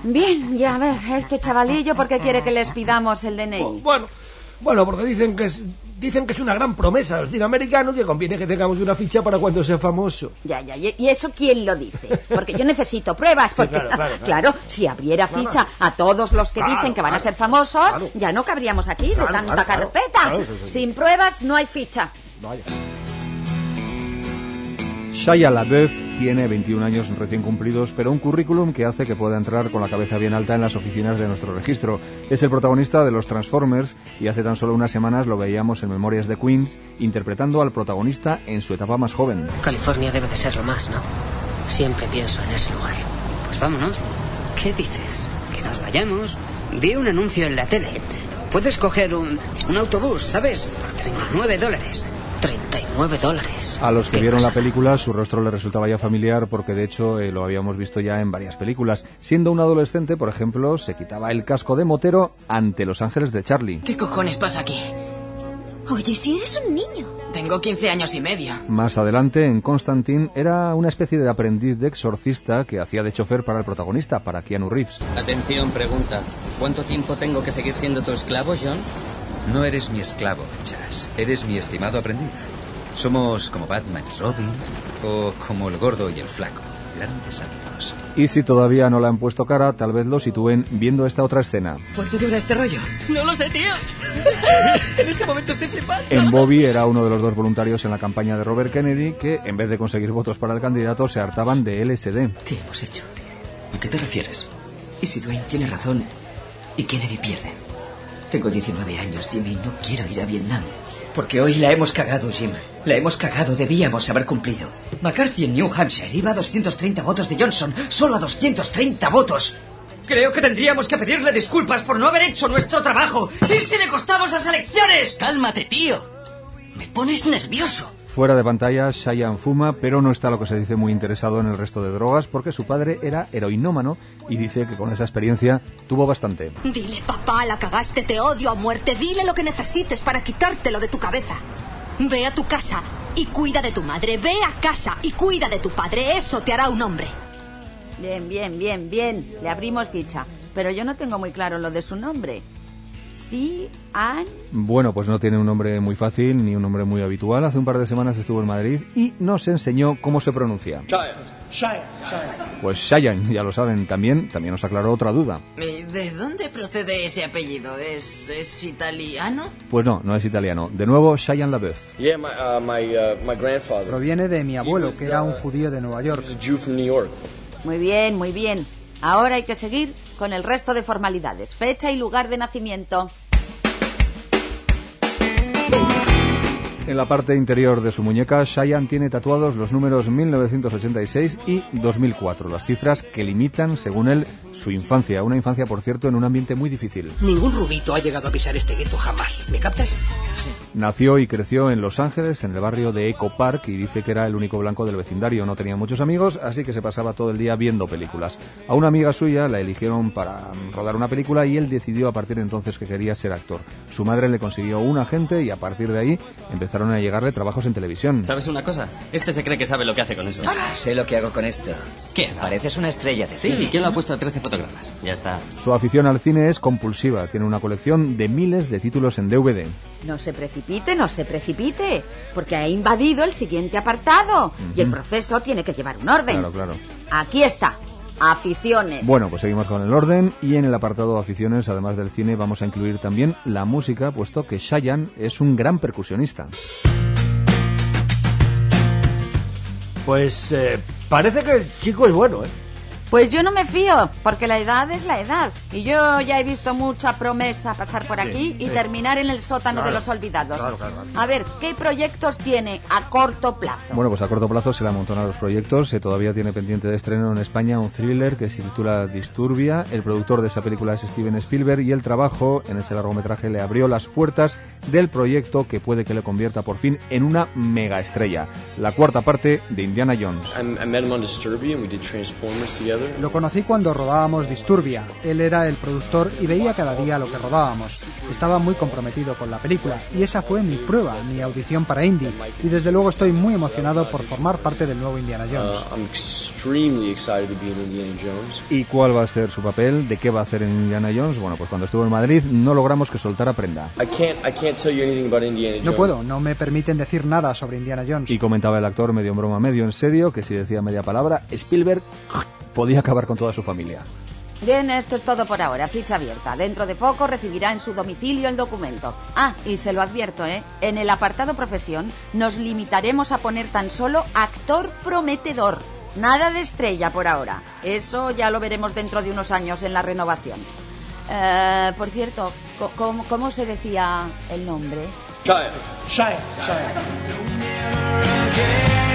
Bien, y a ver, este chavalillo, ¿por qué quiere que les pidamos el DNI? Bueno, porque dicen que es una gran promesa a los cineamericanos que conviene que tengamos una ficha para cuando sea famoso. Ya, ¿y eso quién lo dice? Porque yo necesito pruebas, porque... Sí, claro. Claro, si abriera ficha a todos los que dicen que van a ser famosos, ya no cabríamos aquí de tanta carpeta. Sí. Sin pruebas no hay ficha. Vaya. Shia LaBeouf tiene 21 años recién cumplidos, pero un currículum que hace que pueda entrar con la cabeza bien alta en las oficinas de nuestro registro. Es el protagonista de los Transformers y hace tan solo unas semanas lo veíamos en Memorias de Queens interpretando al protagonista en su etapa más joven. California debe de ser lo más, ¿no? Siempre pienso en ese lugar. Pues vámonos. ¿Qué dices? ¿Que nos vayamos? Vi un anuncio en la tele. Puedes coger un autobús, ¿sabes? Por $39. $39. A los que vieron la película, su rostro le resultaba ya familiar porque de hecho lo habíamos visto ya en varias películas. Siendo un adolescente, por ejemplo, se quitaba el casco de motero ante Los Ángeles de Charlie. ¿Qué cojones pasa aquí? Oye, si eres un niño. Tengo 15 años y medio. Más adelante, en Constantine, era una especie de aprendiz de exorcista que hacía de chofer para el protagonista, para Keanu Reeves. Atención, pregunta. ¿Cuánto tiempo tengo que seguir siendo tu esclavo, John? No eres mi esclavo, Chas. Eres mi estimado aprendiz. Somos como Batman y Robin, o como el gordo y el flaco. Grandes amigos. Y si todavía no le han puesto cara, tal vez lo sitúen viendo esta otra escena. ¿Cuánto dura este rollo? No lo sé, tío. En este momento estoy flipando. En Bobby era uno de los dos voluntarios en la campaña de Robert Kennedy que, en vez de conseguir votos para el candidato, se hartaban de LSD. ¿Qué hemos hecho? ¿A qué te refieres? ¿Y si Dwayne tiene razón y Kennedy pierde? Tengo 19 años, Jimmy, no quiero ir a Vietnam. Porque hoy la hemos cagado, Jim. La hemos cagado, debíamos haber cumplido. McCarthy en New Hampshire iba a 230 votos de Johnson, solo a 230 votos. Creo que tendríamos que pedirle disculpas por no haber hecho nuestro trabajo. ¿Y si le costamos las elecciones? Cálmate, tío. Me pones nervioso. Fuera de pantalla, Cheyenne fuma, pero no está lo que se dice muy interesado en el resto de drogas, porque su padre era heroinómano y dice que con esa experiencia tuvo bastante. Dile, papá, la cagaste, te odio a muerte. Dile lo que necesites para quitártelo de tu cabeza. Ve a tu casa y cuida de tu madre. Ve a casa y cuida de tu padre. Eso te hará un hombre. Bien. Le abrimos ficha. Pero yo no tengo muy claro lo de su nombre. Ann. Bueno, pues no tiene un nombre muy fácil ni un nombre muy habitual. Hace un par de semanas estuvo en Madrid y nos enseñó cómo se pronuncia. Cheyenne. Pues Cheyenne, ya lo saben. También nos aclaró otra duda. ¿De dónde procede ese apellido? ¿Es italiano? Pues no es italiano. De nuevo, Cheyenne LaBeouf. Yeah, my grandfather. Proviene de mi abuelo, que era un judío de Nueva York. Muy bien. Ahora hay que seguir con el resto de formalidades. Fecha y lugar de nacimiento. En la parte interior de su muñeca, Cheyenne tiene tatuados los números 1986 y 2004, las cifras que limitan, según él, su infancia. Una infancia, por cierto, en un ambiente muy difícil. Ningún rubito ha llegado a pisar este gueto jamás. ¿Me captas? Sí. Nació y creció en Los Ángeles, en el barrio de Echo Park, y dice que era el único blanco del vecindario. No tenía muchos amigos, así que se pasaba todo el día viendo películas. A una amiga suya la eligieron para rodar una película y él decidió a partir de entonces que quería ser actor. Su madre le consiguió un agente y a partir de ahí empezaron a llegarle trabajos en televisión. ¿Sabes una cosa? Este se cree que sabe lo que hace con eso. Sé lo que hago con esto. ¿Qué? Pareces una estrella de cine. Sí, ¿quién lo ha puesto a 13 fotogramas? Ya está. Su afición al cine es compulsiva. Tiene una colección de miles de títulos en DVD. No se precipite, porque ha invadido el siguiente apartado y el proceso tiene que llevar un orden. Claro. Aquí está, aficiones. Bueno, pues seguimos con el orden y en el apartado aficiones, además del cine, vamos a incluir también la música, puesto que Cheyenne es un gran percusionista. Pues parece que el chico es bueno, ¿eh? Pues yo no me fío, porque la edad es la edad. Y yo ya he visto mucha promesa pasar por aquí y terminar en el sótano de los olvidados. Claro. A ver, ¿qué proyectos tiene a corto plazo? Bueno, pues a corto plazo se le amontonan los proyectos. Todavía tiene pendiente de estreno en España un thriller que se titula Disturbia. El productor de esa película es Steven Spielberg y el trabajo en ese largometraje le abrió las puertas del proyecto que puede que le convierta por fin en una megaestrella. La cuarta parte de Indiana Jones. I met him on Disturbia and we did Transformers together. brother? Lo conocí cuando rodábamos Disturbia. Él era el productor y veía cada día lo que rodábamos. Estaba muy comprometido con la película y esa fue mi prueba, mi audición para Indy. Y desde luego estoy muy emocionado por formar parte del nuevo Indiana Jones. I'm extremely excited to be in Indiana Jones. ¿Y cuál va a ser su papel? ¿De qué va a hacer en Indiana Jones? Bueno, pues cuando estuvo en Madrid no logramos que soltara prenda. I can't tell you anything about Indiana Jones. No puedo, no me permiten decir nada sobre Indiana Jones. Y comentaba el actor medio en broma, medio en serio, que si decía media palabra, Spielberg podía acabar con toda su familia. Bien, esto es todo por ahora, ficha abierta. Dentro de poco recibirá en su domicilio el documento. Ah, y se lo advierto, en el apartado profesión nos limitaremos a poner tan solo actor prometedor. Nada de estrella por ahora. Eso ya lo veremos dentro de unos años en la renovación. Por cierto, ¿cómo se decía el nombre? Shia. Shia.